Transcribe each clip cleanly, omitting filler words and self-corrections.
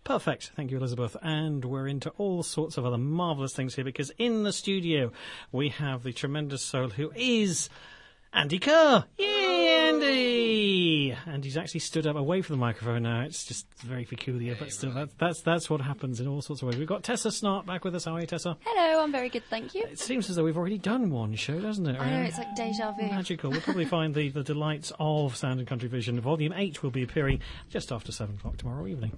Perfect. Thank you, Elizabeth. And we're into all sorts of other marvellous things here because in the studio we have the tremendous soul who is Andy Kerr. Yay, Andy! And he's actually stood up away from the microphone now. It's just very peculiar, but still, that's what happens in all sorts of ways. We've got Tessa Snart back with us. How are you, Tessa? Hello, I'm very good, thank you. It seems as though we've already done one show, doesn't it? I know, it's like deja vu. Magical. We'll probably find the delights of Sound and Country Vision. Volume 8 will be appearing just after 7 o'clock tomorrow evening.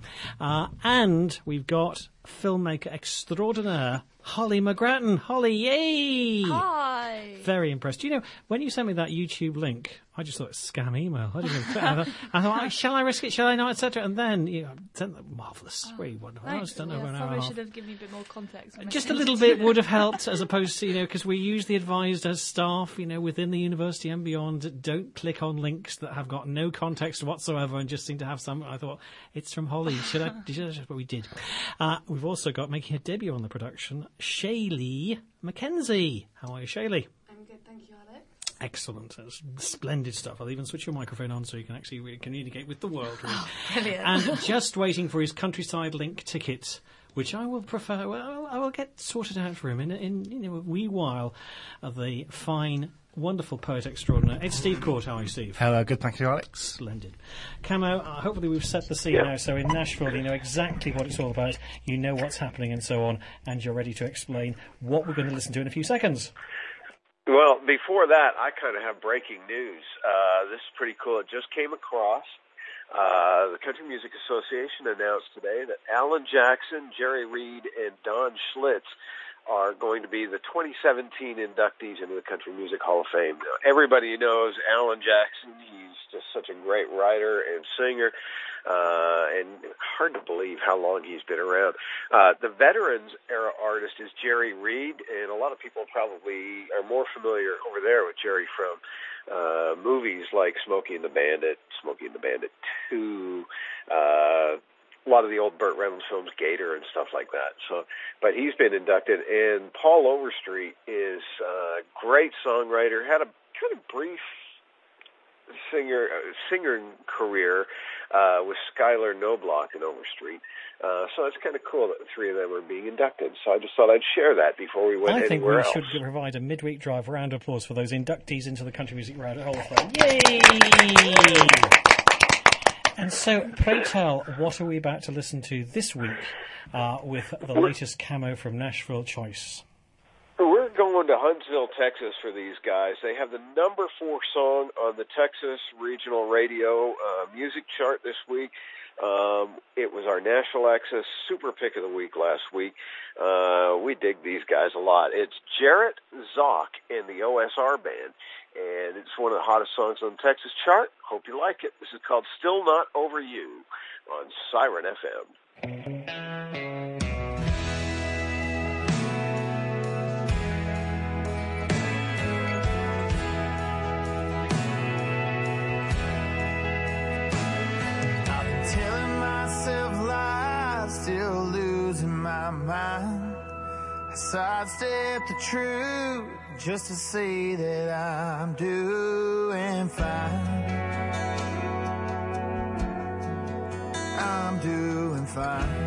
And we've got filmmaker extraordinaire Holly McGrattan. Holly, yay! Hi! Very impressed. You know, when you sent me that YouTube link, I just thought it was a scam email. I didn't even I thought, shall I risk it? Shall I not? Etc. And then, marvellous. Really wonderful. Thanks. Probably should have given me a bit more context. Just a little bit would have helped, as opposed to, because we usually advised as staff, within the university and beyond, don't click on links that have got no context whatsoever and just seem to have some. I thought, it's from Holly. But we did. We've also got, making a debut on the production, Shaylee Mackenzie. How are you, Shaylee? I'm good, thank you, Alex. Excellent. That's splendid stuff. I'll even switch your microphone on so you can actually really communicate with the world. Really. Brilliant. And just waiting for his Countryside Link ticket, which I will prefer. Well, I will get sorted out for him in a wee while. The fine, wonderful poet extraordinaire. It's Steve Court. How are you, Steve? Hello, good, thank you, Alex. Splendid. Camo, hopefully we've set the scene now, so in Nashville you know exactly what it's all about, you know what's happening and so on, and you're ready to explain what we're going to listen to in a few seconds. Well, before that, I kind of have breaking news. This is pretty cool. It just came across. The Country Music Association announced today that Alan Jackson, Jerry Reed, and Don Schlitz are going to be the 2017 inductees into the Country Music Hall of Fame. Now, everybody knows Alan Jackson. He's just such a great writer and singer, and hard to believe how long he's been around. The Veterans era artist is Jerry Reed, and a lot of people probably are more familiar over there with Jerry from movies like Smokey and the Bandit, Smokey and the Bandit 2, a lot of the old Burt Reynolds films, Gator and stuff like that. So, but he's been inducted, and Paul Overstreet is a great songwriter, had a kind of brief singer career with Skylar Knobloch and Overstreet. So it's kind of cool that the three of them are being inducted. So I just thought I'd share that before we went anywhere else. I think we should provide a midweek drive round of applause for those inductees into the Country Music Hall of Fame. Yay! And so, pray tell, what are we about to listen to this week with the latest Camo from Nashville choice? We're going to Huntsville, Texas for these guys. They have the number 4 song on the Texas Regional Radio music chart this week. It was our National Access Super Pick of the Week last week. We dig these guys a lot. It's Jarrett Zock and the OSR Band, and it's one of the hottest songs on the Texas chart. Hope you like it. This is called Still Not Over You on Siren FM. Still losing my mind. I sidestep the truth just to say that I'm doing fine. I'm doing fine.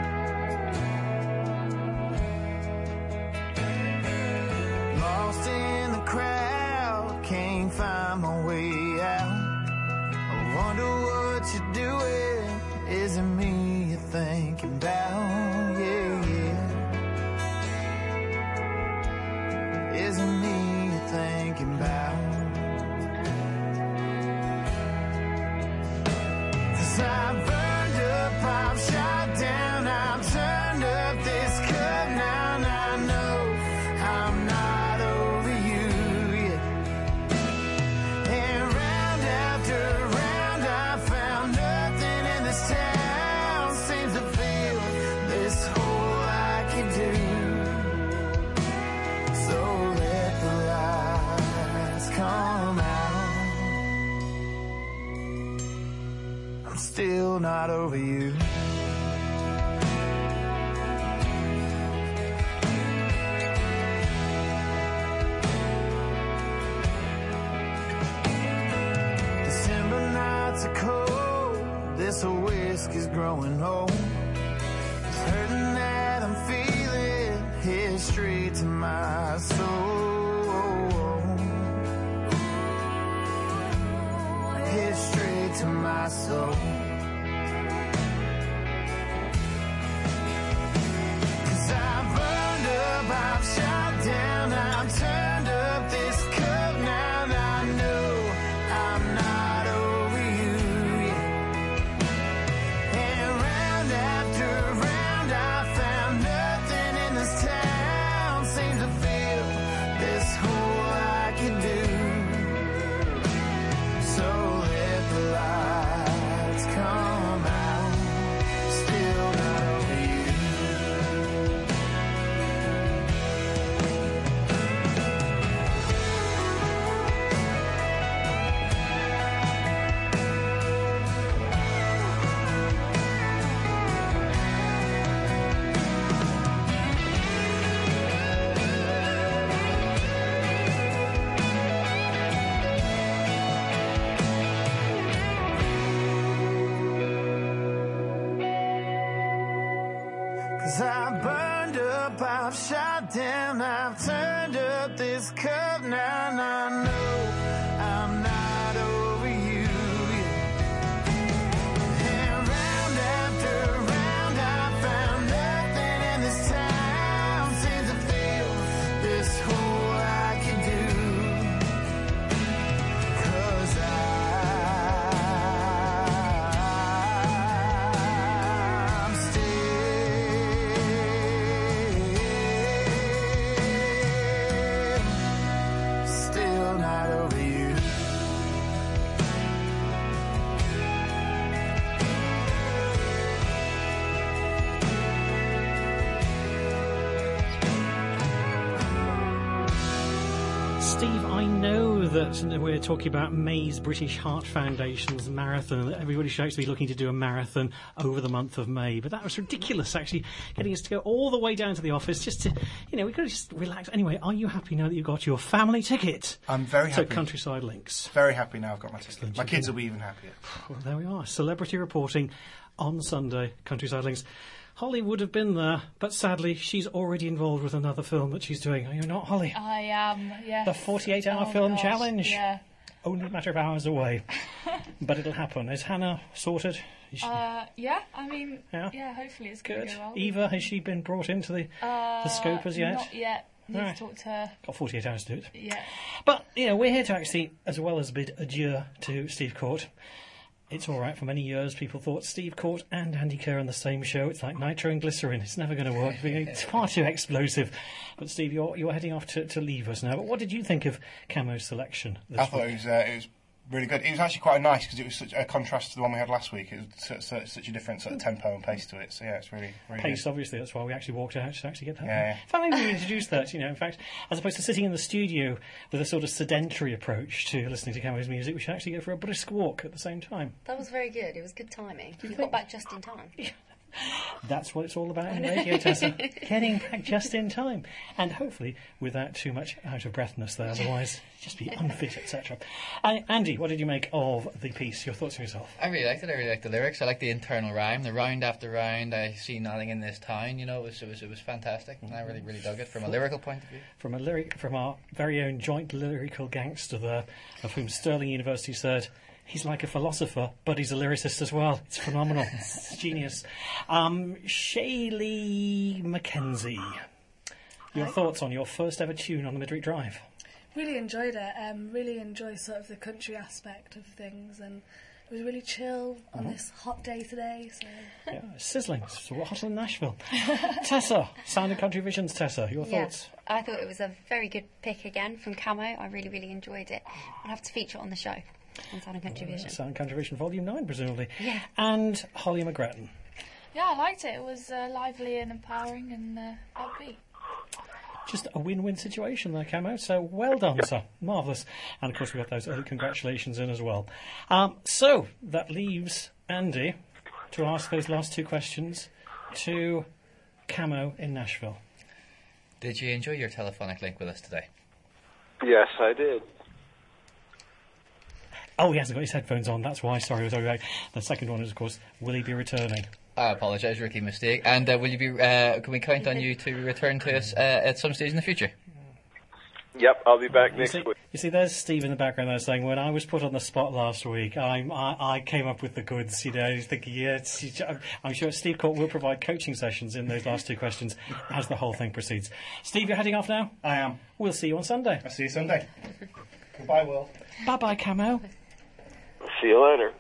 Lost in the crowd, can't find my way out. I wonder what you're doing. Is it me you're thinking about? Yeah, yeah. Is it me you're thinking about? 'Cause I've burned up, I've shot down, I've turned up this cup now, and I know I'm not over you yet. And round after round, I found nothing in this town seems to feel this hole I can do. So let the lights come out. I'm still not over you. December nights are cold, this whiskey's growing old. down, I've turned up this cup. Now I know I'm not over you. And round after round, I found nothing in this town seems to feel this hole I could do. So let the lights come out, still not over you. 'Cause I burned up, I've shot down, I've turned up this cup. Now I know I'm not over you. And round after round, I found nothing in this town seems to feel this hole I could do. 'Cause I'm still not over you. Steve, I know that we're talking about May's British Heart Foundation's marathon, that everybody should actually be looking to do a marathon over the month of May, but that was ridiculous, actually, getting us to go all the way down to the office just to, we could have just relax. Anyway, are you happy now that you've got your family ticket? I'm very to happy. Countryside Links. Very happy now I've got my ticket. Excellent. My kids will be even happier. Well, there we are. Celebrity reporting on Sunday, Countryside Links. Holly would have been there, but sadly, she's already involved with another film that she's doing. Are you not, Holly? I am, yes. The 48-hour film gosh, challenge. Yeah. Only a matter of hours away. But it'll happen. Is Hannah sorted? Is she Yeah, I mean, Yeah? hopefully it's going good? to go well. Eva, has she been brought into the scope as yet? Not yet. Need Right. to talk to her. Got 48 hours to do it. Yeah. But, we're here to actually, as well as bid adieu to Steve Court. It's all right. For many years, people thought Steve Court and Andy Kerr on the same show. It's like nitro and glycerin. It's never going to work. It's far too explosive. But, Steve, you're heading off to leave us now. But what did you think of Camo's selection this I thought week? it was really good. It was actually quite nice because it was such a contrast to the one we had last week. It was such a different sort of tempo and pace to it. So, yeah, it's really, really Pace, good. obviously, that's why we actually walked out to actually get that. Yeah. In fact, maybe we introduced that, in fact, as opposed to sitting in the studio with a sort of sedentary approach to listening to Camo's music, we should actually go for a brisk walk at the same time. That was very good. It was good timing. You got back just in time. That's what it's all about in radio, Tessa. Getting back just in time. And hopefully without too much out of breathness there, otherwise just be unfit, etc. Andy, what did you make of the piece? Your thoughts on yourself? I really liked it. I really liked the lyrics. I liked the internal rhyme, the round after round. I see nothing in this town. It was fantastic, and I really, really dug it from a lyrical point of view. From our very own joint lyrical gangster there, of whom Stirling University said, he's like a philosopher, but he's a lyricist as well. It's phenomenal. It's genius. Shaylee Mackenzie, your thoughts on your first ever tune on the Midweek Drive? Really enjoyed it. Really enjoy sort of the country aspect of things, and it was really chill on this hot day today. So Yeah, sizzling. It's hotter than Nashville. Tessa, Sound and Country Visions. Tessa, your thoughts? I thought it was a very good pick again from Camo. I really, really enjoyed it. I'll have to feature it on the show on Sound and Country Vision. Sound and Country Vision Volume 9, presumably. Yeah. And Holly McGrattan. yeah, I liked it. It was lively and empowering and upbeat. Just a win-win situation there, Camo. So well done, sir. Marvellous. And, of course, we got those early congratulations in as well. So that leaves Andy to ask those last two questions to Camo in Nashville. Did you enjoy your telephonic link with us today? Yes, I did. Oh, he hasn't got his headphones on. That's why. Sorry. The second one is, of course, will he be returning? I apologise, rookie mistake. And will you be? Can we count on you to return to us at some stage in the future? Yep, I'll be back next week. You see, there's Steve in the background there saying, when I was put on the spot last week, I came up with the goods, you know. He's thinking, I'm sure Steve Court will provide coaching sessions in those last two questions as the whole thing proceeds. Steve, you're heading off now? I am. We'll see you on Sunday. I'll see you Sunday. Goodbye, Will. Bye-bye, Camo. See you later.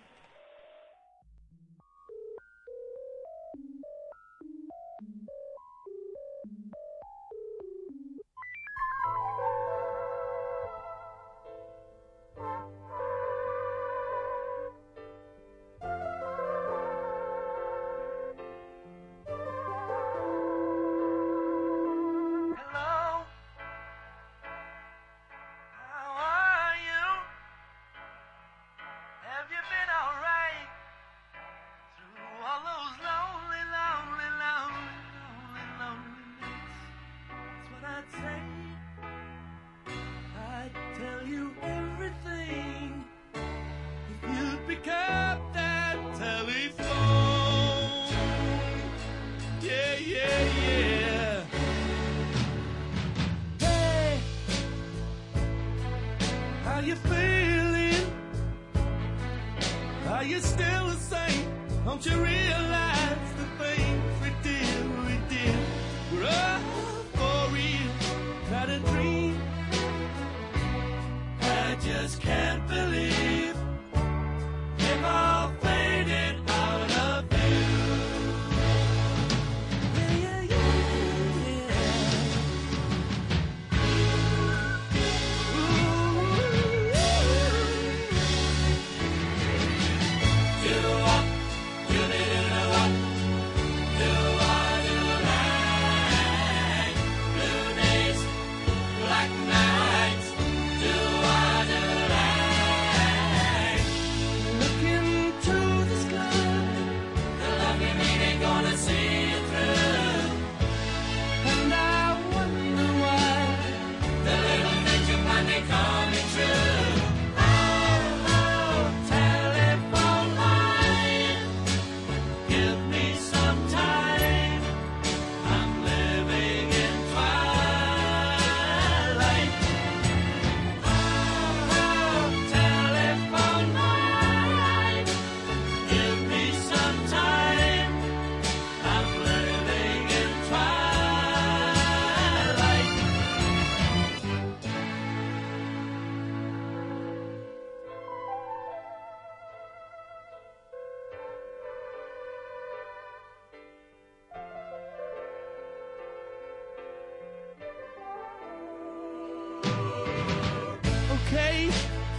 Okay,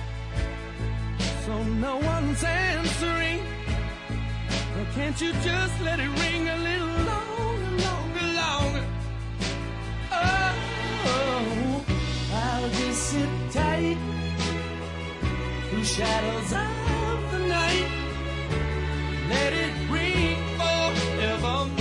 so no one's answering. Well, can't you just let it ring a little longer, longer, longer? Oh, I'll just sit tight through shadows of the night. Let it ring forevermore.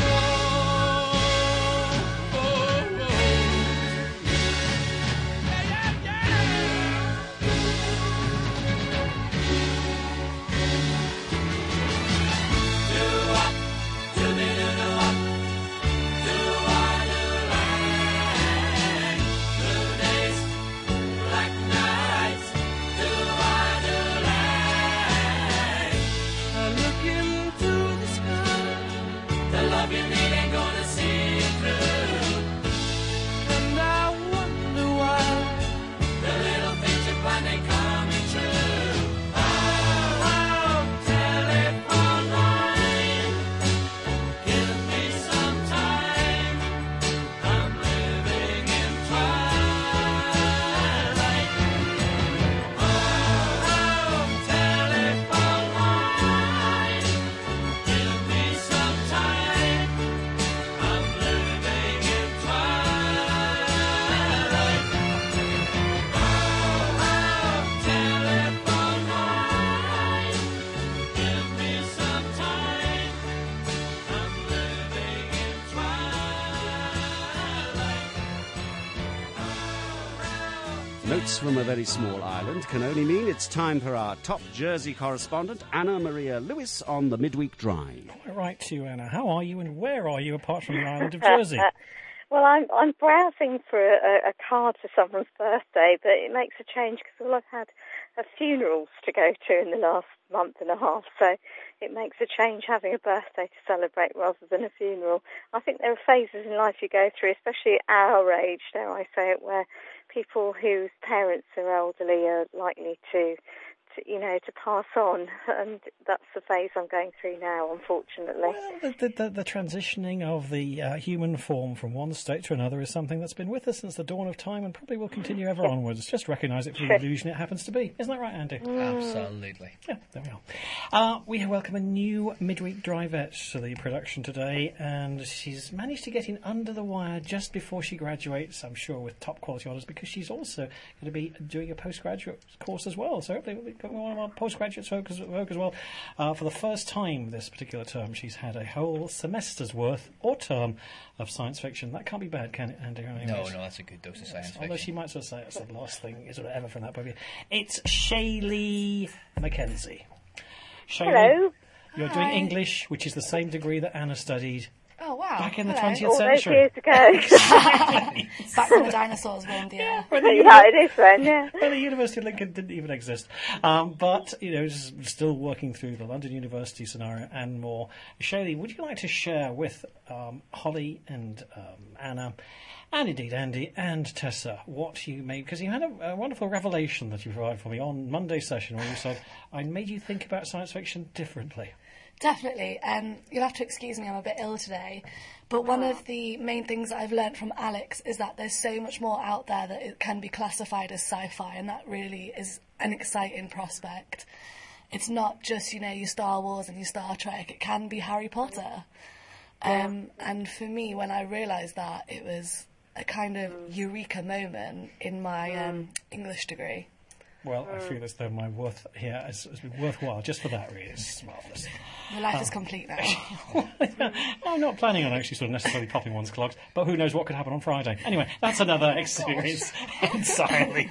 Notes from a very small island can only mean it's time for our top Jersey correspondent, Anna Maria Lewis, on the Midweek Drive. Right to you, Anna. How are you and where are you apart from the island of Jersey? Well, I'm browsing for a card for someone's birthday, but it makes a change because I've had funerals to go to in the last month and a half, so it makes a change having a birthday to celebrate rather than a funeral. I think there are phases in life you go through, especially at our age, dare I say it, where people whose parents are elderly are likely to pass on, and that's the phase I'm going through now, unfortunately. Well, the transitioning of the human form from one state to another is something that's been with us since the dawn of time and probably will continue ever onwards. Just recognise it for the illusion it happens to be. Isn't that right, Andy? Absolutely. Yeah, there we are. We welcome a new midweek drivette to the production today, and she's managed to get in under the wire just before she graduates, I'm sure, with top quality honours, because she's also going to be doing a postgraduate course as well. So hopefully we've got one of our postgraduates folk as well. For the first time this particular term, she's had a whole semester's worth or term of science fiction. That can't be bad, can it, Andy? No, that's a good dose of science fiction. Although she might sort of say it's the last thing ever from that point of view. It's Shaylee Mackenzie. Shaylee, Hello. You're doing English, which is the same degree that Anna studied. Oh, wow. Back in the Hello. 20th All those century. years ago. Back when the dinosaurs roamed the air. Yeah, it is then, yeah. Well, the University of Lincoln didn't even exist. But, still working through the London University scenario and more. Shaylee, would you like to share with Holly and Anna, and indeed Andy and Tessa, what you made? Because you had a wonderful revelation that you provided for me on Monday's session where you said, I made you think about science fiction differently. Definitely. You'll have to excuse me, I'm a bit ill today. But one of the main things that I've learnt from Alex is that there's so much more out there that it can be classified as sci-fi, and that really is an exciting prospect. It's not just, your Star Wars and your Star Trek. It can be Harry Potter. And for me, when I realised that, it was a kind of eureka moment in my English degree. Well, I feel as though my worth here has been worthwhile just for that, really. It's marvellous. Your life is complete now. I'm not planning on actually sort of necessarily popping one's clogs, but who knows what could happen on Friday. Anyway, that's another experience entirely.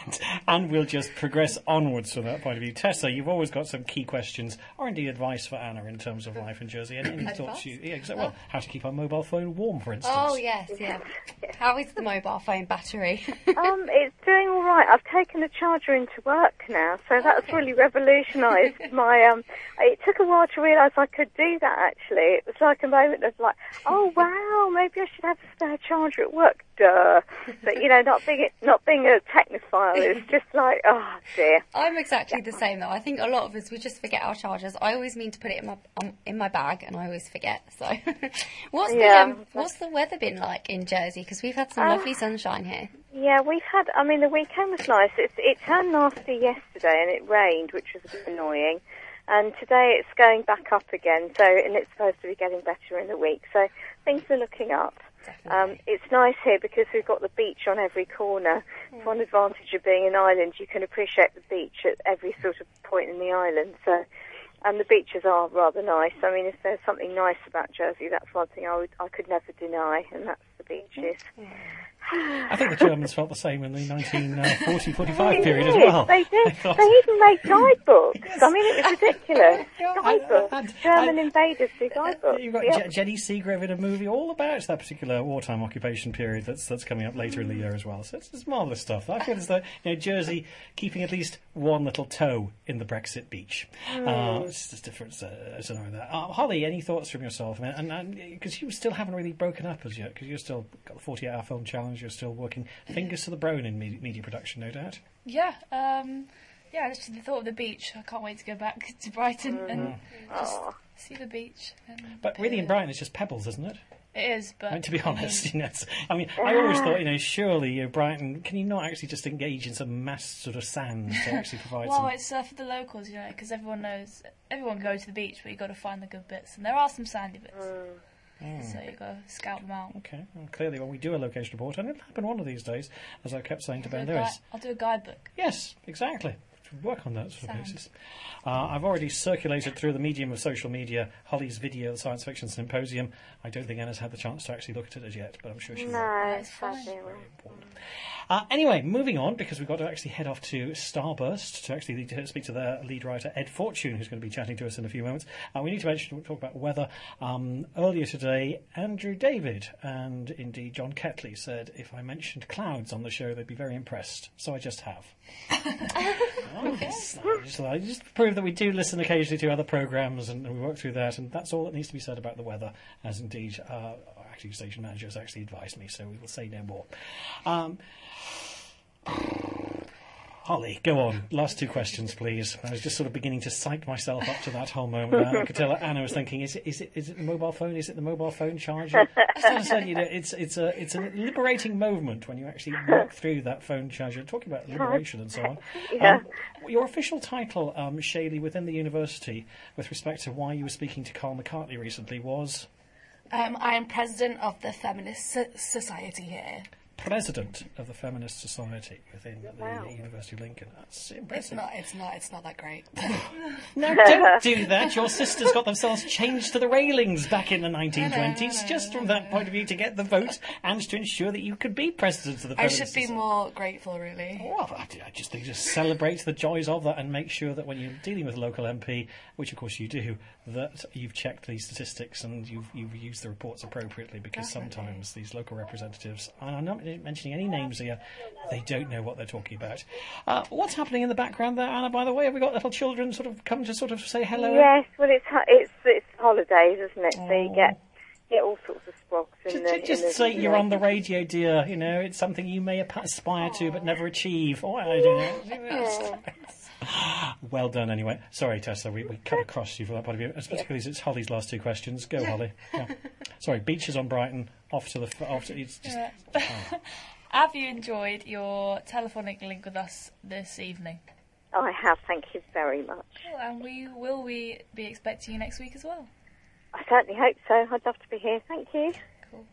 And we'll just progress onwards from that point of view. Tessa, you've always got some key questions, or indeed advice for Anna in terms of life in Jersey. Any thoughts? Well, how to keep our mobile phone warm, for instance. Oh, yes, yeah. How is the mobile phone battery? It's doing all right. I've taken the charger into work now, so that's really revolutionised my. It took a while to realise I could do that. Actually, it was like a moment of like, oh wow, maybe I should have a spare charger at work. Duh. But not being a technophile is just like, oh dear. I'm exactly the same though. I think a lot of us, we just forget our chargers. I always mean to put it in my bag, and I always forget. So, what's the weather been like in Jersey? Because we've had some lovely sunshine here. Yeah, we've had. I mean, the weekend was nice. It turned nasty yesterday, and it rained, which was a bit annoying. And today it's going back up again. And it's supposed to be getting better in the week. So things are looking up. It's nice here because we've got the beach on every corner. It's one advantage of being an island. You can appreciate the beach at every sort of point in the island. So, and the beaches are rather nice. I mean, if there's something nice about Jersey, that's one thing I could never deny, and that's the beaches. I think the Germans felt the same in the 1940-45 period as well. They did. They even made guidebooks. I mean, it was ridiculous. Guidebooks. German invaders do guidebooks. You've got Jenny Seagrave in a movie all about that particular wartime occupation period that's coming up later in the year as well. So it's marvellous stuff. I feel as though Jersey keeping at least one little toe in the Brexit beach. It's just different scenario there. Holly, any thoughts from yourself? And because you still haven't really broken up as yet, because you've still got the 48-hour film challenge. You're still working fingers to the bone in media production, no doubt. Yeah, just the thought of the beach. I can't wait to go back to Brighton and just see the beach. But really in Brighton it's just pebbles, isn't it? It is, but... to be honest, I always thought, surely Brighton, can you not actually just engage in some mass sort of sand to actually provide Well, it's for the locals, because everyone can go to the beach, but you've got to find the good bits. And there are some sandy bits. So you've got to scout them out. Okay, well, clearly when we do a location report, and it'll happen one of these days, as I kept saying to Ben Lewis. I'll do a guidebook. Yes, exactly. should work on that sort of basis. I've already circulated through the medium of social media Holly's video, the Science Fiction Symposium. I don't think Anna's had the chance to actually look at it as yet, but I'm sure she will. No, it's fine. Anyway, moving on, because we've got to actually head off to Starburst to actually speak to their lead writer, Ed Fortune, who's going to be chatting to us in a few moments. We need to talk about weather. Earlier today, Andrew David and indeed John Ketley said if I mentioned clouds on the show, they'd be very impressed. So I just have. I just prove that we do listen occasionally to other programmes and we work through that, and that's all that needs to be said about the weather, as indeed our station manager has actually advised me, so we will say no more. Holly, go on. Last two questions, please. I was just sort of beginning to psych myself up to that whole moment. I could tell Anna was thinking, is it the mobile phone? Is it the mobile phone charger? It's a liberating moment when you actually walk through that phone charger, talking about liberation and so on. Yeah. Your official title, Shaylee, within the university, with respect to why you were speaking to Carl McCartney recently, was? I am president of the Feminist Society here. President of the Feminist Society within the University of Lincoln. That's impressive. It's not that great. No, don't do that. Your sisters got themselves changed to the railings back in the 1920s, just from that point of view, to get the vote and to ensure that you could be president of the Feminist Society. I should be more grateful, really. Well, I just think just celebrate the joys of that and make sure that when you're dealing with a local MP, which of course you do, that you've checked these statistics and you've used the reports appropriately, because sometimes these local representatives, and I'm not mentioning any names here, they don't know what they're talking about. What's happening in the background there, Anna, by the way? Have we got little children sort of come to sort of say hello? Yes, well, it's holidays, isn't it? So you get all sorts of sprogs. Just say you're on the radio, dear. You know, it's something you may aspire to but never achieve. Oh, I don't know. Well done, anyway. Sorry, Tessa, we cut across you for that point of view, particularly as it's Holly's last two questions. Go, Holly. Yeah. Sorry, beaches on Brighton, it's just... Have you enjoyed your telephonic link with us this evening? I have, thank you very much. Cool. And will we be expecting you next week as well? I certainly hope so. I'd love to be here. Thank you. Cool.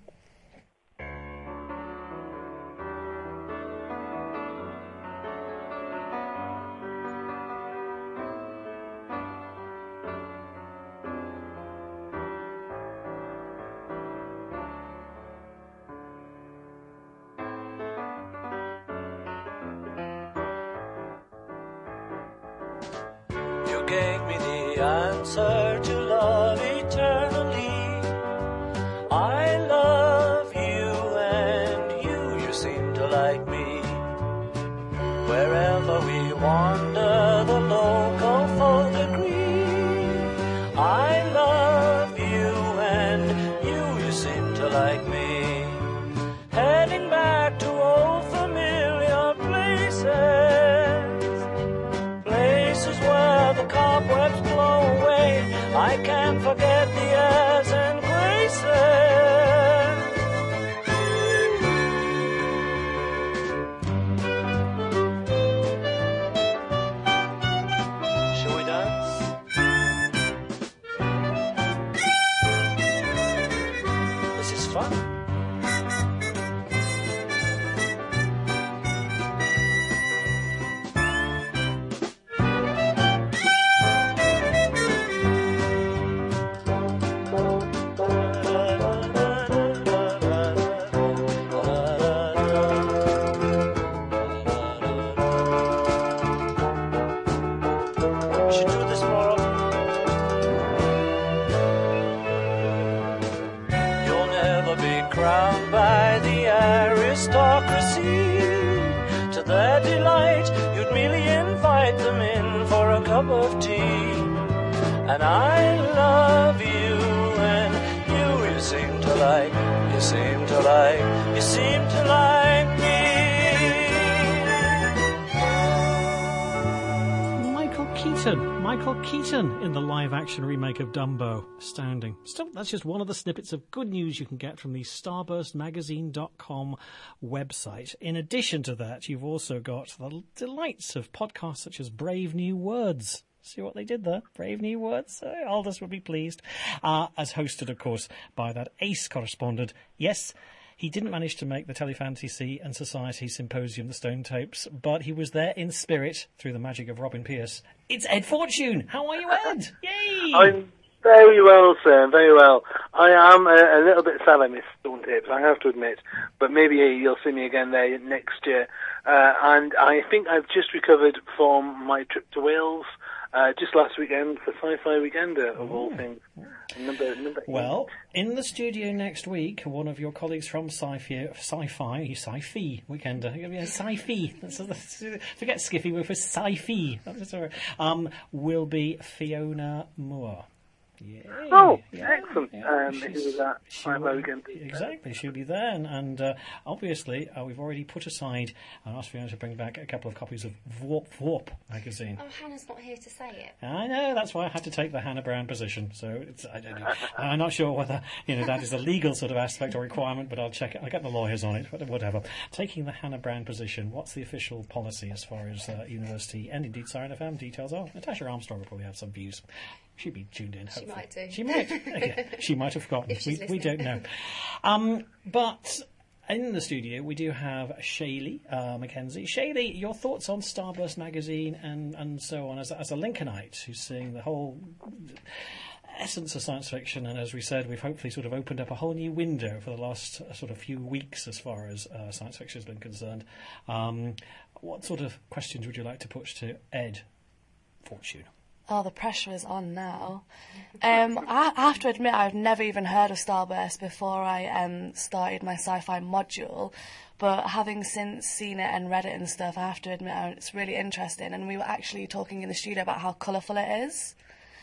Gave me the answer to love eternally. I love you and you seem to like me. Wherever we wander, the local folk agree. I love you and you seem to like me. Heading back to old familiar places where the cobwebs blow away. I can't forget the airs and graces. Shall we dance? This is fun. Crowned by the aristocracy. To their delight, you'd merely invite them in for a cup of tea. And I love you, and you seem to like me. Michael Keaton in the live-action remake of Dumbo. Astounding. Still, that's just one of the snippets of good news you can get from the starburstmagazine.com website. In addition to that, you've also got the delights of podcasts such as Brave New Words. See what they did there? Brave New Words. Aldous would be pleased. As hosted, of course, by that ace correspondent. Yes, He didn't manage to make the Telefantasy and Society Symposium, the Stone Tapes, but he was there in spirit through the magic of Robin Pierce. It's Ed Fortune. How are you, Ed? Yay! I'm very well, sir, very well. I am a little bit sad I missed Stone Tapes, I have to admit, but maybe you'll see me again there next year. And I think I've just recovered from my trip to Wales just last weekend for Sci-Fi Weekender, of all things. Number 8. Well, in the studio next week, one of your colleagues from Sci-Fi Weekender, Sci-Fi, forget Skiffy, we're for Sci-Fi, will be Fiona Moore. Yay. Oh, yeah, excellent. Yeah, Who was that? Sci-Fi Weekend. Exactly, she'll be there. And obviously, we've already put aside and asked Fiona to bring back a couple of copies of Vwarp magazine. Oh, Hannah's not here to say it. I know, that's why I had to take the Hannah Brown position. So I'm not sure whether that is a legal sort of aspect or requirement, but I'll check it. I'll get the lawyers on it, whatever. Taking the Hannah Brown position, what's the official policy as far as university and indeed Siren FM details are? Natasha Armstrong will probably have some views. She'd be tuned in, hopefully. She might do. She might. Okay. She might have forgotten. We don't know. But in the studio, we do have Shaylee Mackenzie. Shaylee, your thoughts on Starburst magazine and so on, as a Lincolnite who's seeing the whole essence of science fiction, and as we said, we've hopefully sort of opened up a whole new window for the last sort of few weeks as far as science fiction has been concerned. What sort of questions would you like to put to Ed Fortune? Oh, the pressure is on now. I have to admit I've never even heard of Starburst before I started my sci-fi module, but having since seen it and read it and stuff, I have to admit it's really interesting. And we were actually talking in the studio about how colourful it is.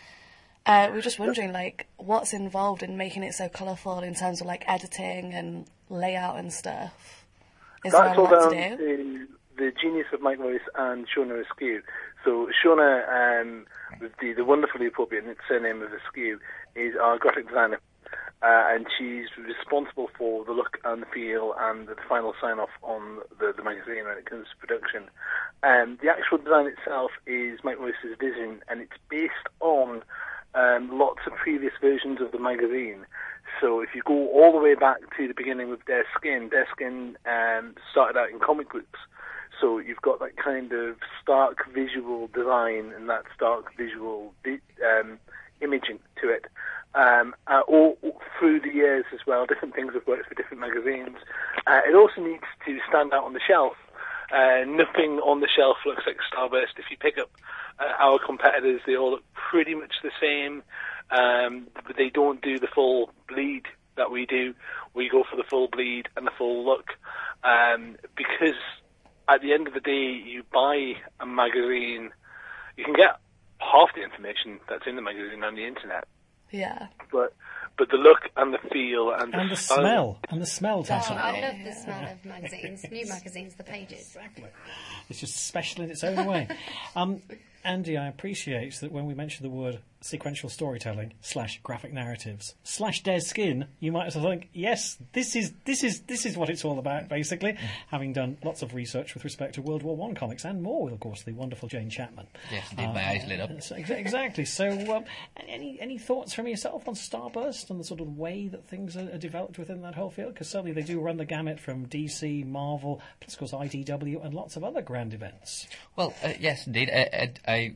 We were just wondering, what's involved in making it so colourful in terms of, editing and layout and stuff? Is there a lot to do? The genius of Mike Morris and Shona Askew. So Shona, with the wonderfully appropriate surname of Askew, is our graphic designer, and she's responsible for the look and the feel and the final sign-off on the magazine when it comes to production. The actual design itself is Mike Morris's vision, and it's based on lots of previous versions of the magazine. So if you go all the way back to the beginning with Dare Skin started out in comic books. So you've got that kind of stark visual design and that stark visual imaging to it. All through the years as well, different things have worked for different magazines. It also needs to stand out on the shelf. Nothing on the shelf looks like Starburst. If you pick up our competitors, they all look pretty much the same. But they don't do the full bleed that we do. We go for the full bleed and the full look. Because at the end of the day, you buy a magazine, you can get half the information that's in the magazine on the internet. Yeah. But the look and the feel and the smell. And the smell, Tessa. I love the smell of magazines, new magazines, the pages. Exactly. It's just special in its own way. Andy, I appreciate that when we mention the word sequential storytelling / graphic narratives / Dare Skin, you might also think, yes, this is what it's all about, basically, having done lots of research with respect to World War I comics and more with, of course, the wonderful Jane Chapman. Yes, indeed, my eyes lit up. Exactly. So, any thoughts from yourself on Starburst and the sort of way that things are developed within that whole field? Because certainly they do run the gamut from DC, Marvel, plus, of course, IDW and lots of other grand events. Well, yes, indeed. I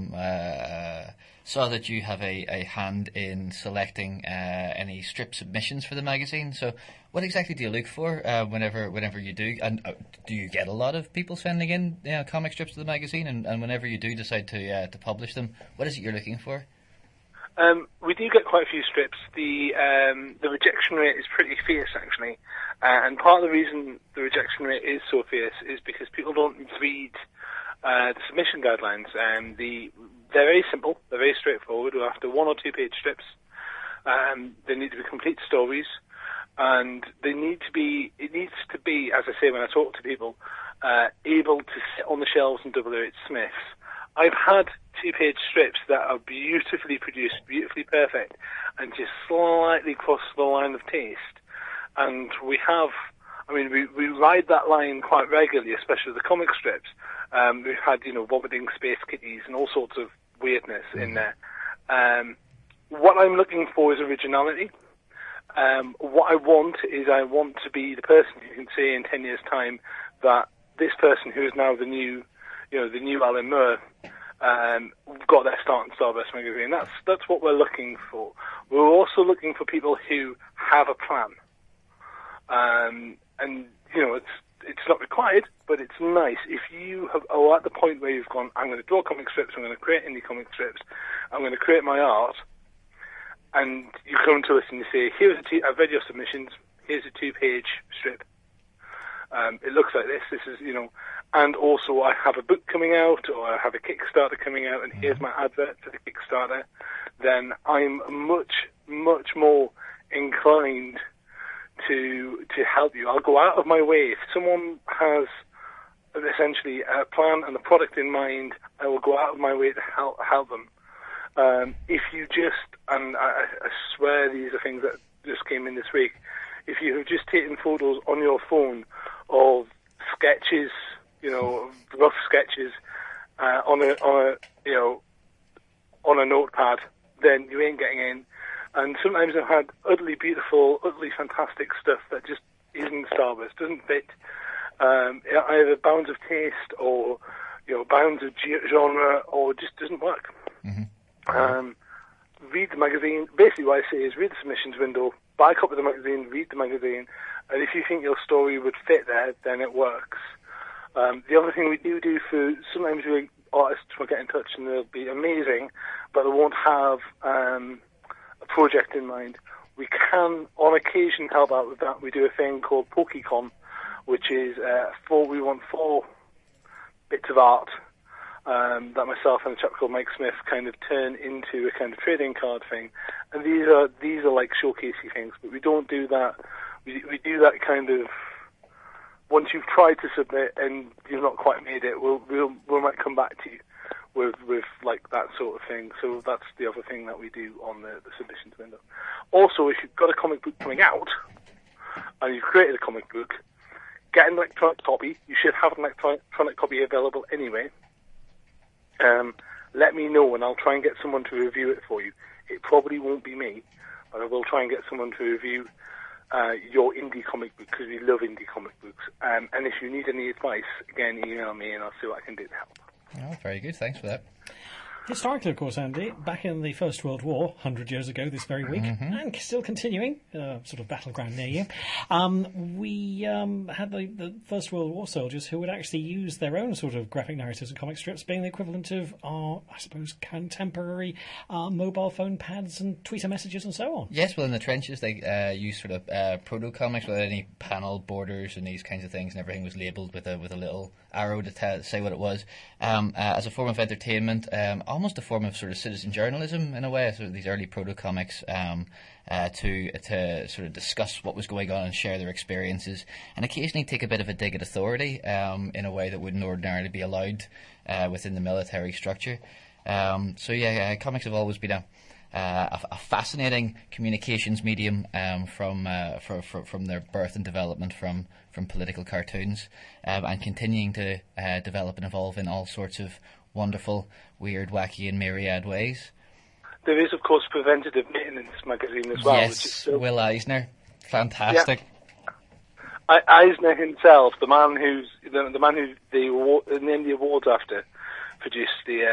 saw that you have a hand in selecting any strip submissions for the magazine. So what exactly do you look for whenever you do? And do you get a lot of people sending in comic strips to the magazine? And whenever you do decide to publish them, what is it you're looking for? We do get quite a few strips. The rejection rate is pretty fierce, actually. And part of the reason the rejection rate is so fierce is because people don't read the submission guidelines. They're very simple. They're very straightforward. We're after 1 or 2 page strips. They need to be complete stories, and it needs to be, as I say when I talk to people, able to sit on the shelves in WH Smith's. I've had 2 page strips that are beautifully produced, beautifully perfect, and just slightly cross the line of taste. And we ride that line quite regularly, especially the comic strips. We've had, vomiting space kitties and all sorts of weirdness in there. What I'm looking for is originality. What I want to be the person who can say in 10 years' time that this person who is now the new Alan Moore, got their start in Starburst magazine. That's what we're looking for. We're also looking for people who have a plan. And it's not required, but it's nice if you are at the point where you've gone, I'm going to draw comic strips, I'm going to create indie comic strips, I'm going to create my art, and you come to us and you say, I've read your submissions, here's a 2-page strip. It looks like this is, and also I have a book coming out, or I have a Kickstarter coming out, and here's my advert for the Kickstarter, then I'm much, much more inclined to help you. I'll go out of my way. If someone has essentially a plan and a product in mind, I will go out of my way to help them. If you just, and I swear these are things that just came in this week, if you have just taken photos on your phone of sketches, rough sketches on a notepad, then you ain't getting in. And sometimes I've had utterly beautiful, utterly fantastic stuff that just isn't Starburst, doesn't fit either bounds of taste or bounds of genre, or just doesn't work. Mm-hmm. Read the magazine. Basically, what I say is read the submissions window, buy a copy of the magazine, read the magazine, and if you think your story would fit there, then it works. The other thing we do for sometimes artists will get in touch and they'll be amazing, but they won't have a project in mind. We can, on occasion, help out with that. We do a thing called PokeCon, which is we want 4 bits of art that myself and a chap called Mike Smith kind of turn into a kind of trading card thing. And these are like showcasey things, but we don't do that. We do that kind of once you've tried to submit and you've not quite made it, we might come back to you with like that sort of thing. So that's the other thing that we do on the submissions window. Also, if you've got a comic book coming out and you've created a comic book, get an electronic copy. You should have an electronic copy available anyway. Let me know and I'll try and get someone to review it for you. It probably won't be me, but I will try and get someone to review your indie comic book, because we love indie comic books. And if you need any advice, again, email me and I'll see what I can do to help. Oh, very good. Thanks for that. Historically, of course, Andy, back in the First World War, 100 years ago this very week, and still continuing, sort of battleground near you, we had the First World War soldiers who would actually use their own sort of graphic narratives and comic strips, being the equivalent of our, I suppose, contemporary mobile phone pads and Twitter messages and so on. Yes, well, in the trenches, they used sort of proto-comics without any panel borders and these kinds of things, and everything was labelled with a little arrow to say what it was, as a form of entertainment, almost a form of sort of citizen journalism in a way. So these early proto-comics to sort of discuss what was going on and share their experiences, and occasionally take a bit of a dig at authority in a way that wouldn't ordinarily be allowed within the military structure. Comics have always been a fascinating communications medium from their birth and development from political cartoons, and continuing to develop and evolve in all sorts of wonderful, weird, wacky and myriad ways. There is, of course, Preventative Maintenance magazine as well. Yes, which is still... Will Eisner, fantastic. Yeah. Eisner himself, the man who named the awards after, produced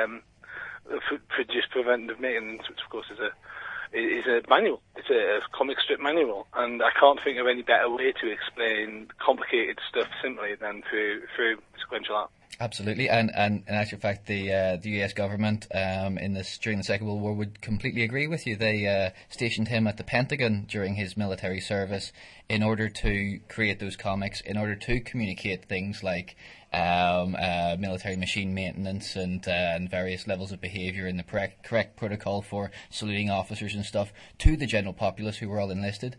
produced Preventative Maintenance, which of course is a manual. It's a comic strip manual, and I can't think of any better way to explain complicated stuff simply than through sequential art. Absolutely, and in actual fact, the US government during the Second World War would completely agree with you. They stationed him at the Pentagon during his military service in order to create those comics, in order to communicate things like military machine maintenance and various levels of behaviour and the correct protocol for saluting officers and stuff to the general populace who were all enlisted.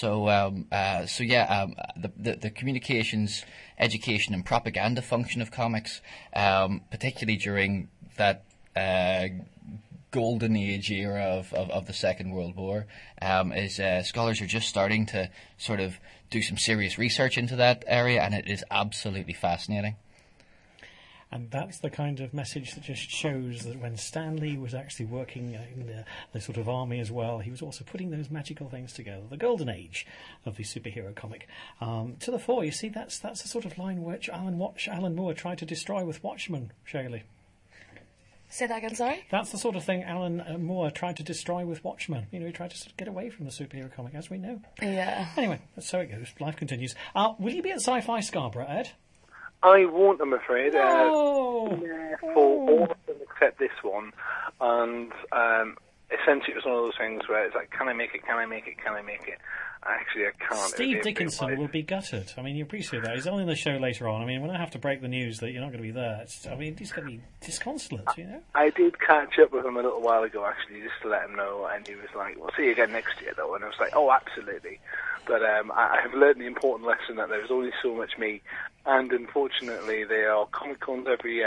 The communications, education and propaganda function of comics, particularly during that golden age era of the Second World War, is scholars are just starting to sort of do some serious research into that area, and it is absolutely fascinating. And that's the kind of message that just shows that when Stan Lee was actually working in the sort of army as well, he was also putting those magical things together. The golden age of the superhero comic. To the fore, you see, that's the sort of line which Alan Moore tried to destroy with Watchmen, Shaylee. Say that again, sorry? That's the sort of thing Alan Moore tried to destroy with Watchmen. You know, he tried to sort of get away from the superhero comic, as we know. Yeah. Anyway, so it goes. Life continues. Will you be at Sci-Fi Scarborough, Ed? I won't, I'm afraid. No! For all of them except this one. And essentially it was one of those things where it's like, can I make it? Actually, I can't. Steve Dickinson will be gutted. I mean, you appreciate that. He's only on the show later on. I mean, when I have to break the news that you're not going to be there, he's going to be disconsolate, you know? I did catch up with him a little while ago, actually, just to let him know, and he was like, we'll see you again next year, though. And I was like, oh, absolutely. But I have learned the important lesson that there's only so much me, and unfortunately, there are Comic Cons every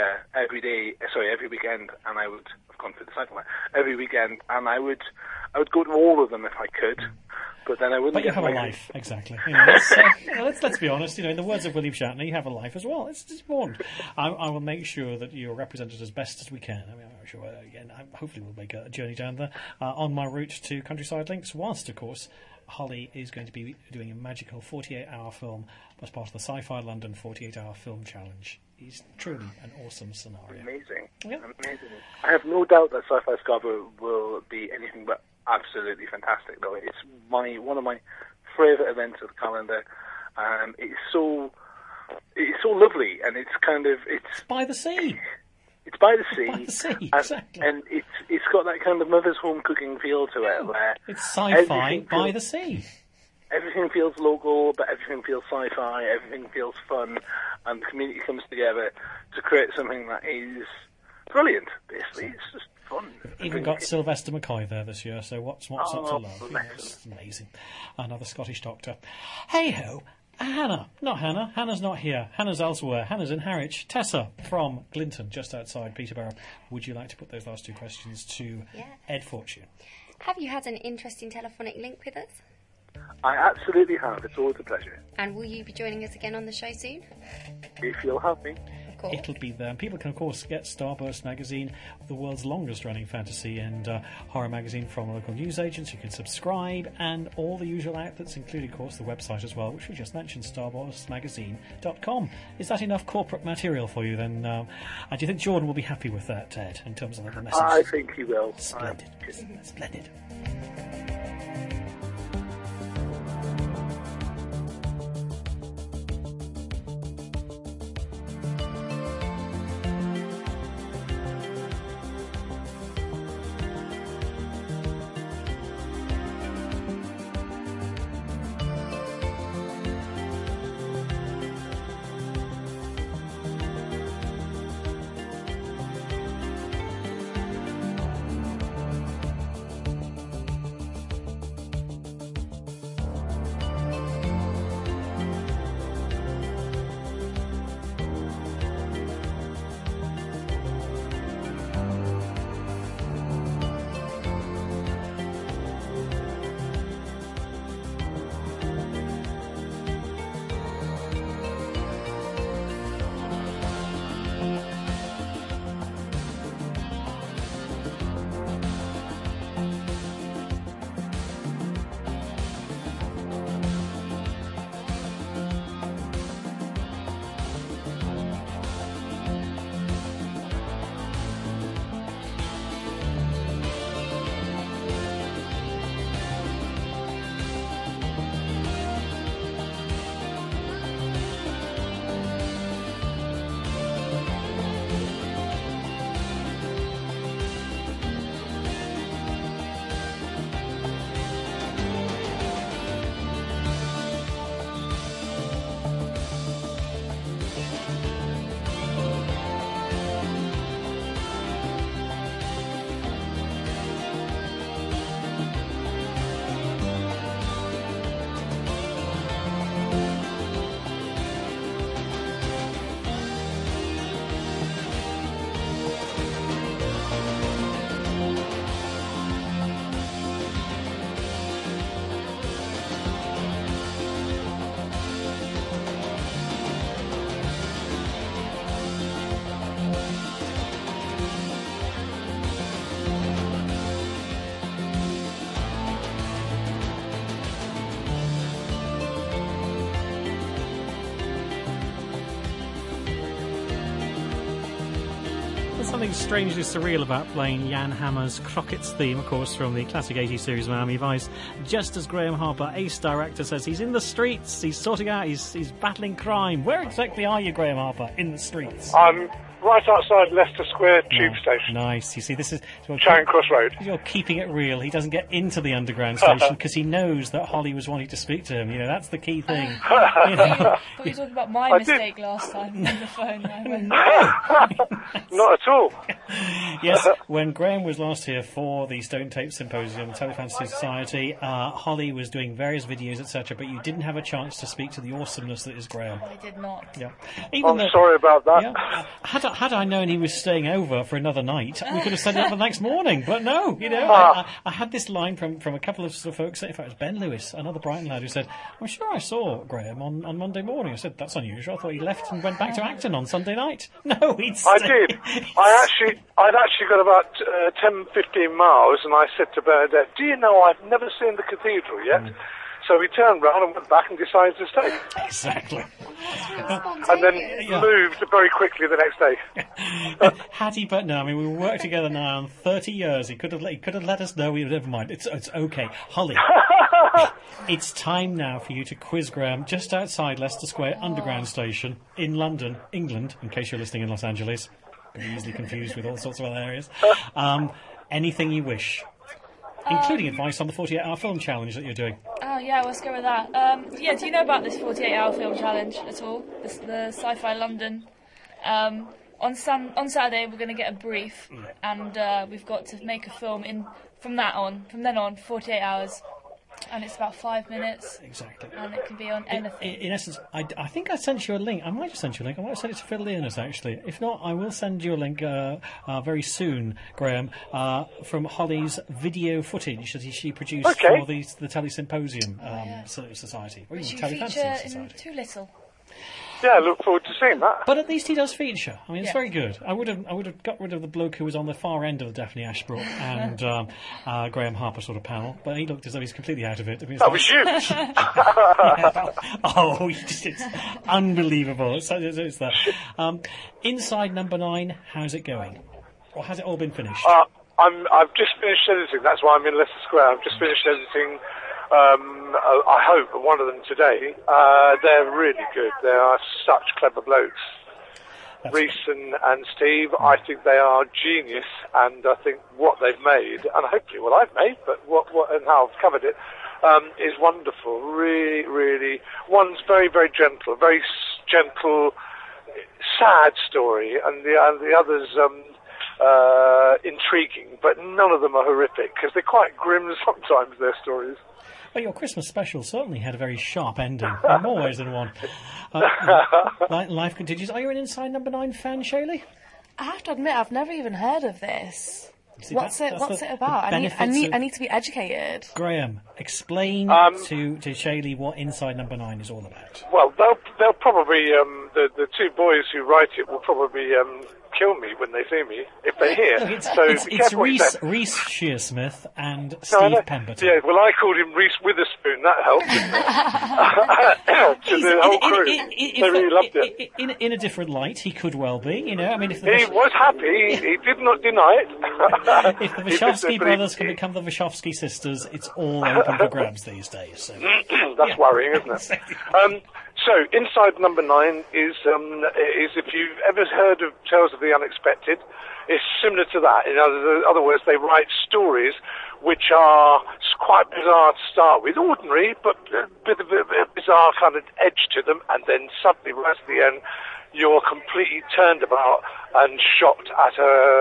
weekend, and I would, I've gone through the cycle now, every weekend, and I would go to all of them if I could. But then I wouldn't. But you have a life, exactly. You know, let's be honest. You know, in the words of William Shatner, you have a life as well. It's important. I will make sure that you're represented as best as we can. I mean, I'm sure. Again, hopefully, we'll make a journey down there on my route to Countryside Links. Whilst, of course, Holly is going to be doing a magical 48-hour film as part of the Sci-Fi London 48-hour film challenge. It's truly an awesome scenario. Amazing. Yeah. Amazing. I have no doubt that Sci-Fi Scarborough will be anything but absolutely fantastic, though. It's one of my favourite events of the calendar. It's so lovely, and it's by the sea. It's by the sea. By the sea, exactly. And it's got that kind of mother's home cooking feel to it, where it's sci-fi by the sea. Everything feels local, but everything feels sci-fi. Everything feels fun, and the community comes together to create something that is brilliant. Basically, it's just fun. We've even got Sylvester McCoy there this year, so what's up to love? You know, it's amazing. Another Scottish doctor. Hey ho, Hannah's not here. Hannah's elsewhere. Hannah's in Harwich. Tessa from Glinton, just outside Peterborough. Would you like to put those last two questions to Ed Fortune? Have you had an interesting telephonic link with us? I absolutely have. It's always a pleasure. And will you be joining us again on the show soon? If you'll have me. Cool. It'll be there. And people can, of course, get Starburst magazine, the world's longest-running fantasy and horror magazine from local newsagents. You can subscribe, and all the usual outlets, including, of course, the website as well, which we just mentioned, starburstmagazine.com. Is that enough corporate material for you, then? Do you think Jordan will be happy with that, Ted, in terms of the message? I think he will. Splendid. Splendid. something strangely surreal about playing Jan Hammer's Crockett's theme, of course, from the classic 80s series Miami Vice. Just as Graham Harper, ace director, says he's in the streets, he's sorting out, he's battling crime. Where exactly are you, Graham Harper, in the streets? I'm right outside Leicester Square tube station. Nice. You see, this is... Charing Cross Road. You're keeping it real. He doesn't get into the underground station because he knows that Holly was wanting to speak to him. You know, that's the key thing. You know. But you talked about my mistake last time on the phone. Not at all. Yes, when Graham was last here for the Stone Tape Symposium, Telefantasy Society, Holly was doing various videos, etc., but you didn't have a chance to speak to the awesomeness that is Graham. I did not. Yeah. I'm sorry about that. Yeah, had I known he was staying over for another night, we could have set it up the next morning, but no, you know, I had this line from a couple of sort of folks, in fact it was Ben Lewis, another Brighton lad, who said, I'm sure I saw Graham on Monday morning. I said, that's unusual, I thought he left and went back to Acton on Sunday night. No, he'd stay. I did. I'd actually got about 10-15 miles, and I said to Bernadette, do you know I've never seen the cathedral yet? So we turned round and went back and decided to stay. Exactly. And then moved very quickly the next day. Had he but no, I mean, we worked together now on 30 years. He could have let us know. Never mind. It's okay. Holly, it's time now for you to quiz Graham just outside Leicester Square Underground Station in London, England, in case you're listening in Los Angeles. Could be easily confused with all sorts of other areas. Anything you wish. Including advice on the 48-hour film challenge that you're doing. Oh, yeah, let's go with that. Yeah, do you know about this 48-hour film challenge at all? The Sci-Fi London. On Saturday, we're going to get a brief, and we've got to make a film from then on, 48 hours. And it's about 5 minutes. Exactly. And it can be on anything. In essence, I think I sent you a link. I might have sent you a link. I might have sent it to Phil Leonis, actually. If not, I will send you a link very soon, Graham, from Holly's video footage that she produced for the Telesymposium Society. Or Which you Telefantasy feature Society. in Too Little. Yeah, I look forward to seeing that. But at least he does feature. I mean, it's very good. I would have got rid of the bloke who was on the far end of the Daphne Ashbrook and Graham Harper sort of panel, but he looked as though he's completely out of it. I mean, that was you. It's unbelievable. It's that. Inside Number 9, how's it going? Or has it all been finished? I've just finished editing. That's why I'm in Leicester Square. I've just finished editing. I hope one of them today. They're really good. They are such clever blokes. Reese and Steve, I think they are genius, and I think what they've made, and hopefully what I've made, but what and how I've covered it, is wonderful. Really, really. One's very, very gentle, very gentle, sad story, and the other's intriguing, but none of them are horrific because they're quite grim sometimes. Their stories. Well, your Christmas special certainly had a very sharp ending, in more ways than one. Life continues. Are you an Inside Number 9 fan, Shaylee? I have to admit, I've never even heard of this. See, what's it about? I need to be educated. Graham, explain to Shaylee what Inside Number 9 is all about. Well, they'll probably the two boys who write it will probably kill me when they see me if they hear. Look, it's Reese Shearsmith and Steve Pemberton. Yeah, well, I called him Reese Witherspoon. That helped. To the whole crew, they really loved it. In a different light, he could well be. You know, I mean, if he was happy, he did not deny it. If the Wachowski brothers can become the Wachowski sisters, it's all open for grabs these days. So. That's worrying, isn't it? So, Inside Number 9 is if you've ever heard of Tales of the Unexpected, it's similar to that. In other words, they write stories which are quite bizarre to start with, ordinary, but with a bizarre kind of edge to them, and then suddenly, right at the end, you're completely turned about and shocked at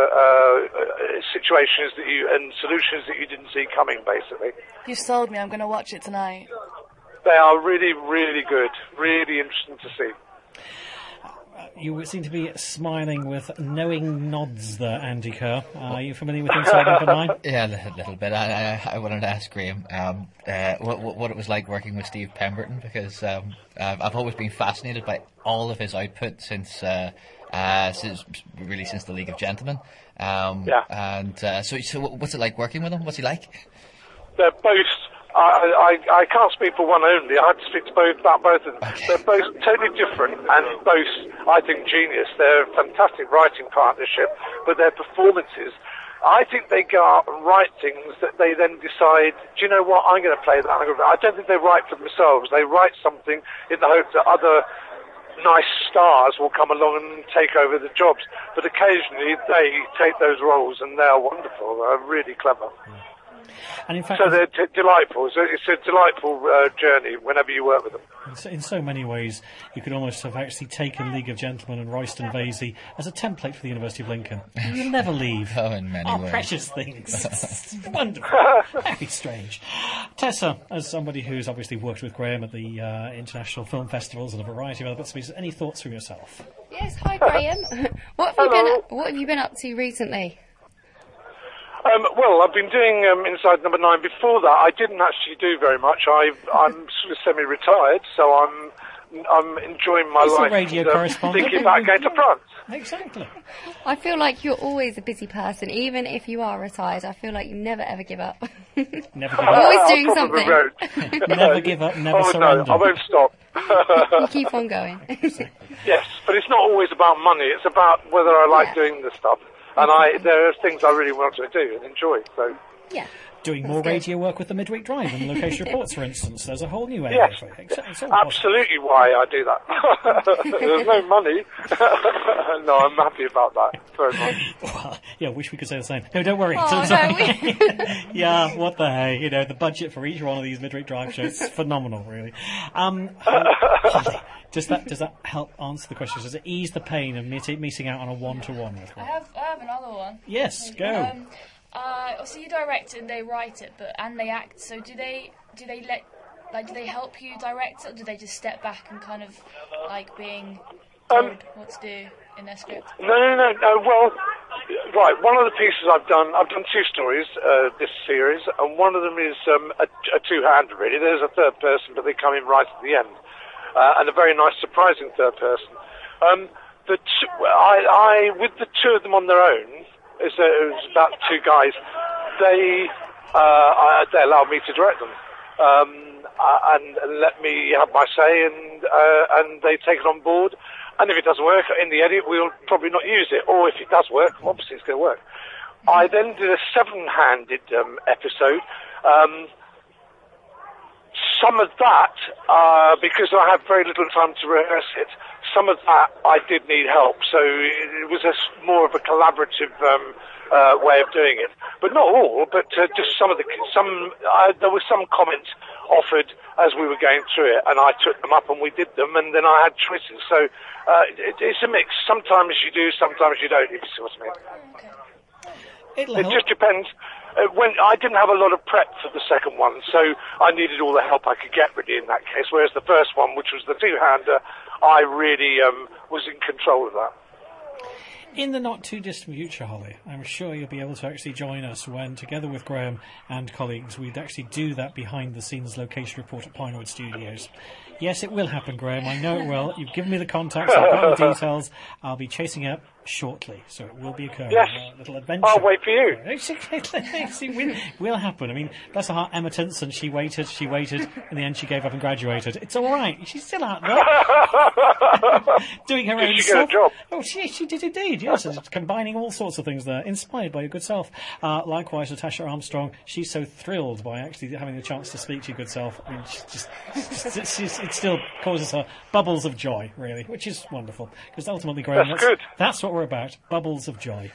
situations and solutions that you didn't see coming, basically. You've sold me. I'm going to watch it tonight. They are really, really good. Really interesting to see. You seem to be smiling with knowing nods there, Andy Kerr. Are you familiar with Inside Number 9? Yeah, a little bit. I wanted to ask Graham what it was like working with Steve Pemberton, because I've always been fascinated by all of his output since the League of Gentlemen. And so what's it like working with him? What's he like? They're both I can't speak for one only. I have to speak to about both of them. Okay. They're both totally different and both, I think, genius. They're a fantastic writing partnership, but their performances, I think they go out and write things that they then decide, do you know what, I'm going to play that. I don't think they write for themselves. They write something in the hope that other nice stars will come along and take over the jobs. But occasionally they take those roles and they're wonderful. They're really clever. And in fact, so they're delightful. So it's a delightful journey whenever you work with them. In so many ways, you could almost have actually taken League of Gentlemen and Royston Vasey as a template for the University of Lincoln. You'll never leave. Oh, in many ways. Precious things. It's wonderful. Very strange. Tessa, as somebody who's obviously worked with Graham at the international film festivals and a variety of other bits and pieces, any thoughts from yourself? Yes, hi Graham. What have you been up to recently? Well, I've been doing Inside Number 9. Before that, I didn't actually do very much. I'm sort of semi-retired, so I'm enjoying my life. A radio correspondent. Thinking about going to France. Exactly. I feel like you're always a busy person, even if you are retired. I feel like you never ever give up. Never give up. Always doing something. Never give up, never surrender. No, I won't stop. You keep on going. Yes, but it's not always about money. It's about whether I like doing the stuff. And there are things I really want to do and enjoy. So yeah, doing more radio work with the Midweek Drive and location reports, for instance. There's a whole new area. Yes, it's absolutely why I do that. There's no money. No, I'm happy about that very much. Well, yeah, wish we could say the same. No, don't worry. Yeah, what the hey? You know, the budget for each one of these Midweek Drive shows is phenomenal, really. Holly, does that help answer the question? Does it ease the pain of missing out on a one-to-one with I have another one. Yes, go. So you direct it and they write it, and they act. So do they help you direct it, or do they just step back and kind of like being told what to do in their script? No. Well, right. One of the pieces I've done two stories this series, and one of them is a two-hander. Really, there's a third person, but they come in right at the end, and a very nice, surprising third person. With the two of them on their own. It was about two guys. They allowed me to direct them and let me have my say, and they take it on board. And if it doesn't work in the edit, we'll probably not use it. Or if it does work, obviously it's going to work. I then did a seven-handed episode. Some of that, because I had very little time to rehearse it, some of that I did need help, so it was more of a collaborative way of doing it. But not all, but just some of there were some comments offered as we were going through it, and I took them up and we did them, and then I had choices. So it's a mix. Sometimes you do, sometimes you don't, if you see what I mean. Okay. It just depends. When I didn't have a lot of prep for the second one, so I needed all the help I could get really in that case, whereas the first one, which was the two-hander, I really was in control of that. In the not-too-distant future, Holly, I'm sure you'll be able to actually join us when, together with Graham and colleagues, we'd actually do that behind-the-scenes location report at Pinewood Studios. Yes, it will happen, Graham. I know it will. You've given me the contacts. I've got the details. I'll be chasing up shortly, so it will be occurring. Yes. A little adventure. I'll wait for you. It will happen. I mean, bless her heart, Emma Tinson, she waited. In the end, she gave up and graduated. It's all right. She's still out there. Doing her own stuff. Did she get a job? Oh, she did indeed, yes. Combining all sorts of things there, inspired by your good self. Likewise, Natasha Armstrong, she's so thrilled by actually having the chance to speak to your good self. I mean, it still causes her bubbles of joy, really, which is wonderful. Because ultimately, Graham, that's what we're about, bubbles of joy.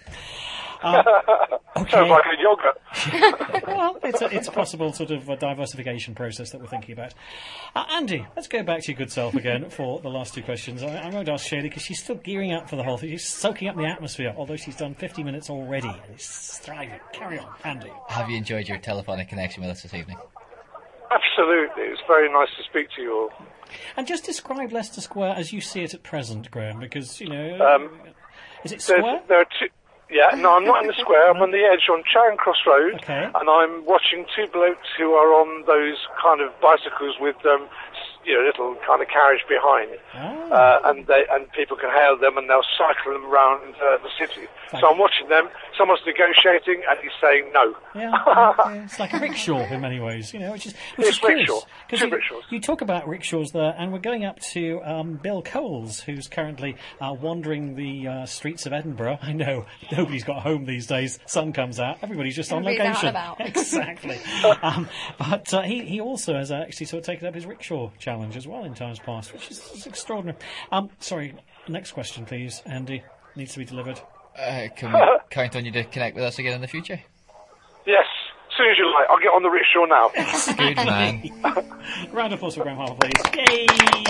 Okay. Sounds like a yogurt. Well, it's a possible sort of diversification process that we're thinking about. Andy, let's go back to your good self again for the last two questions. I won't ask Shaylee because she's still gearing up for the whole thing. She's soaking up the atmosphere, although she's done 50 minutes already. And it's thriving. Carry on, Andy. Have you enjoyed your telephonic connection with us this evening? Absolutely. It's very nice to speak to you all. And just describe Leicester Square as you see it at present, Graham, because, you know... is it square? There are two... Yeah, no, I'm not in the square. I'm on the edge on Charing Cross Road, and I'm watching two blokes who are on those kind of bicycles with little kind of carriage behind, and people can hail them, and they'll cycle them around the city. So I'm watching them. Someone's negotiating, and he's saying no. Yeah, it's like a rickshaw in many ways, which is rickshaw. Because you talk about rickshaws there, and we're going up to Bill Coles, who's currently wandering the streets of Edinburgh. I know nobody's got home these days. Sun comes out, everybody's just on location. Exactly. But he also has actually sort of taken up his rickshaw challenge as well in times past, which is extraordinary. Sorry, next question, please, Andy. Needs to be delivered. Can we count on you to connect with us again in the future? Yes, as soon as you like. I'll get on the rickshaw now. Good man. Round of applause for Graham Harper, please. Yay!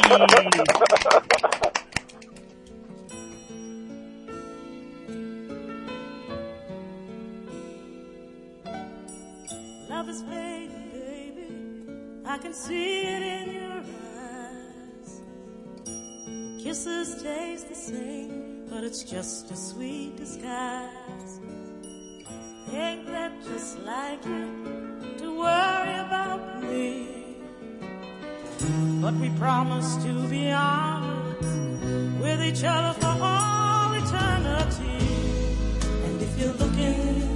Love is fading, baby. I can see it in your eyes. Kisses taste the same, but it's just a sweet disguise. Ain't that just like you to worry about me? But we promised to be honest with each other for all eternity. And if you're looking